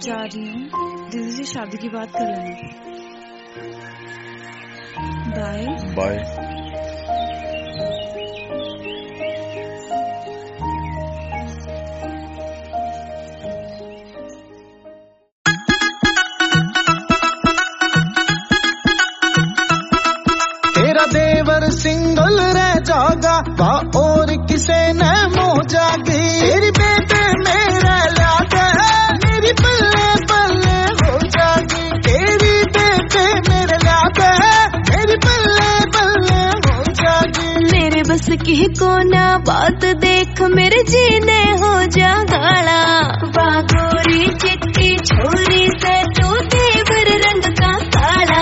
जा रही हूँ, दीदी से शादी की बात कर लेंगे। Bye bye. तेरा देवर सिंगल रह जागा बा और किसे न मोह जागी। तेरी बेटे मेरा लाग मेरी पल्ले पल्ले हो जागी। तेरी बेटे मेरे लाग मेरी पल्ले पल्ले हो जागी। मेरे बस की कोना बात देख मेरे जीने हो जा गाला। बागोरी चिट्टी छोरी से तू देवर रंग का काला।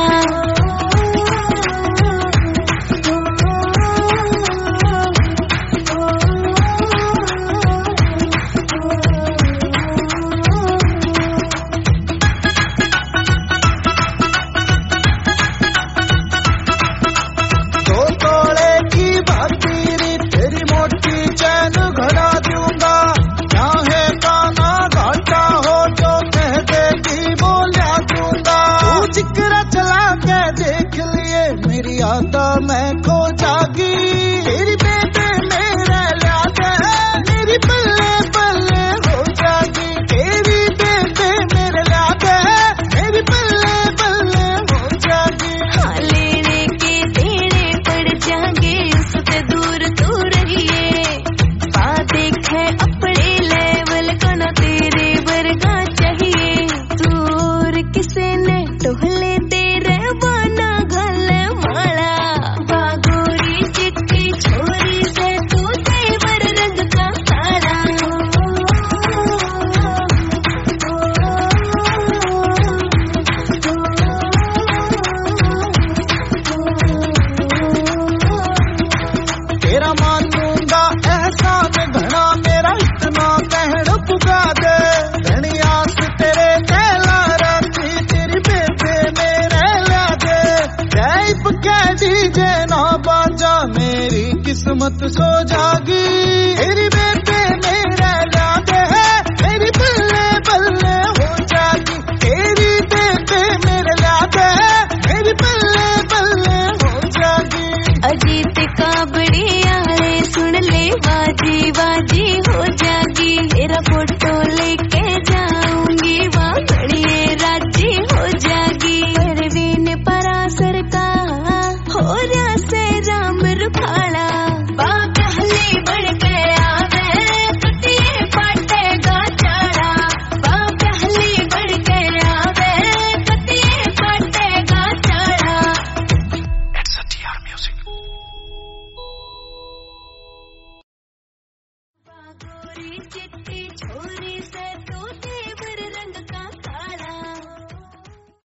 मैं खो जागी। तेरी बेटे मेरा लाग मेरी पल्ले पल्ले हो जागी। तेरी बेटे मेरे लाग मेरी पल्ले पल्ले हो जागी। हाँ लेने के देने पड़ जाएंगे उससे दूर तू रहिए। बात देखे अपने लेवल का ना तेरे वर्गा चाहिए। दूर किसे ने टोहले तेरे बना घल माला। मेरी किस्मत सो जागी। तेरी बेटे मेरा लाग है मेरी पल्ले पल्ले हो जागी। तेरी बेटे मेरे लाग है मेरी पल्ले पल्ले हो जागी। अजीत का बड़ी आए सुन ले बाजी बाजी हो जागी। तेरा फोटो लेके जाऊंगी वहाँ बड़ी राजी हो जागी। परवीन परासर का हो रहा से राम रुखाड़ा। पहली बढ़ के आवे कटिए पाटेगा चारा। पहली बढ़ के आवे कटिए पाटेगा चारा। It's a TR music. Bagori चिट्टी